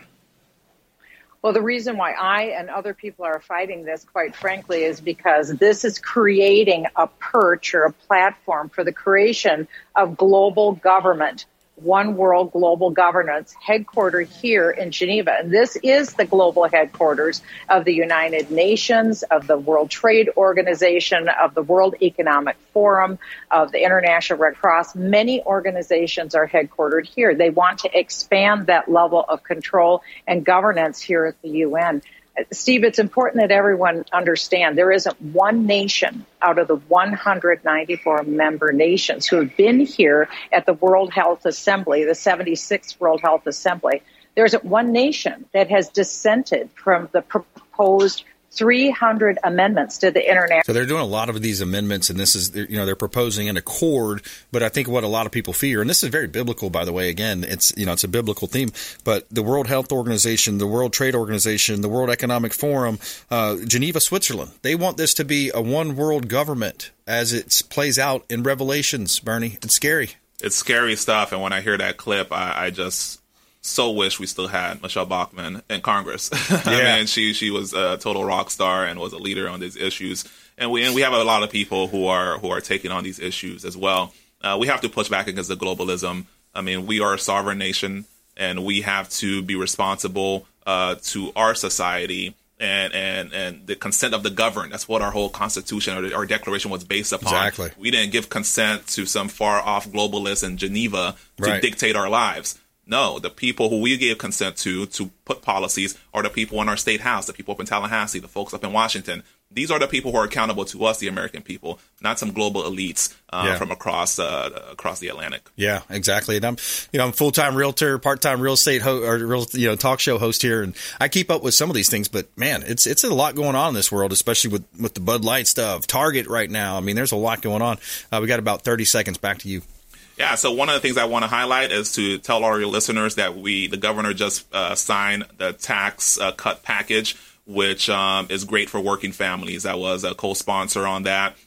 Well, the reason why I and other people are fighting this, quite frankly, is because this is creating a perch or a platform for the creation of global government, one world global governance, headquartered here in Geneva. And this is the global headquarters of the United Nations, of the World Trade Organization, of the World Economic Forum, of the International Red Cross. Many organizations are headquartered here. They want to expand that level of control and governance here at the U N. Steve, it's important that everyone understand there isn't one nation out of the one hundred ninety-four member nations who have been here at the World Health Assembly, the seventy-sixth World Health Assembly. There isn't one nation that has dissented from the proposed three hundred amendments to the international. So they're doing a lot of these amendments, and this is, you know, they're proposing an accord. But I think what a lot of people fear, and this is very biblical, by the way, again, it's, you know, it's a biblical theme, but the World Health Organization, the World Trade Organization, the World Economic Forum, uh, Geneva, Switzerland, they want this to be a one world government as it plays out in Revelations, Bernie. It's scary. It's scary stuff. And when I hear that clip, I, I just so wish we still had Michelle Bachmann in Congress. Yeah. I mean, she she was a total rock star and was a leader on these issues. And we and we have a lot of people who are who are taking on these issues as well. Uh, we have to push back against the globalism. I mean, we are a sovereign nation, and we have to be responsible uh, to our society and, and and the consent of the governed. That's what our whole Constitution or our Declaration was based upon. Exactly. We didn't give consent to some far-off globalists in Geneva to right. dictate our lives. No, the people who we gave consent to to put policies are the people in our state house, the people up in Tallahassee, the folks up in Washington. These are the people who are accountable to us, the American people, not some global elites uh, yeah. from across uh, across the Atlantic. Yeah, exactly. And I'm, you know, I'm a full-time realtor, part-time real estate ho- or real, you know, talk show host here, and I keep up with some of these things. But man, it's it's a lot going on in this world, especially with with the Bud Light stuff, Target right now. I mean, there's a lot going on. Uh, we got about thirty seconds. Back to you. Yeah, so one of the things I want to highlight is to tell all your listeners that we, the governor just uh, signed the tax uh, cut package, which um, is great for working families. I was a co-sponsor on that.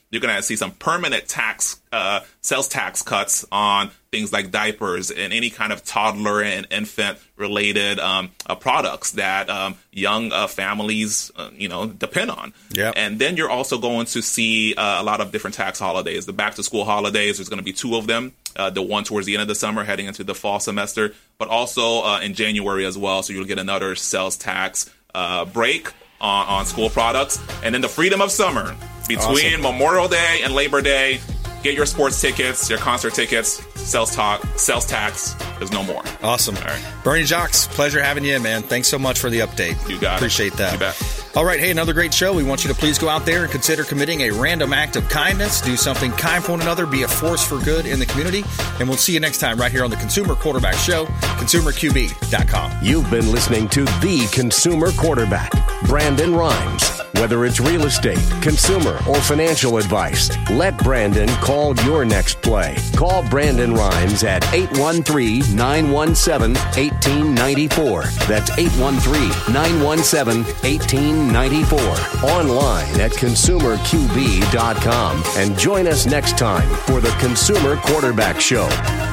you're going to see some permanent tax, uh, sales tax cuts on things like diapers and any kind of toddler and infant related um, uh, products that um, young uh, families, uh, you know, depend on. Yep. And then you're also going to see uh, a lot of different tax holidays. The back to school holidays, there's going to be two of them. Uh, the one towards the end of the summer heading into the fall semester, but also uh, in January as well. So you'll get another sales tax uh, break on, on school products. And then the freedom of summer between awesome. Memorial Day and Labor Day. Get your sports tickets, your concert tickets, sales talk, sales tax. There's no more. Awesome. All right. Bernie Jacques, pleasure having you in, man. Thanks so much for the update. You got Appreciate it. that. You bet. All right. Hey, another great show. We want you to please go out there and consider committing a random act of kindness. Do something kind for one another. Be a force for good in the community. And we'll see you next time right here on the Consumer Quarterback Show, consumer q b dot com. You've been listening to The Consumer Quarterback, Brandon Rhymes. Whether it's real estate, consumer, or financial advice, let Brandon call your next play. Call Brandon Rhymes at eight one three, nine one seven, one eight nine four. That's eight one three, nine one seven, one eight nine four. Online at consumer q b dot com. And join us next time for the Consumer Quarterback Show.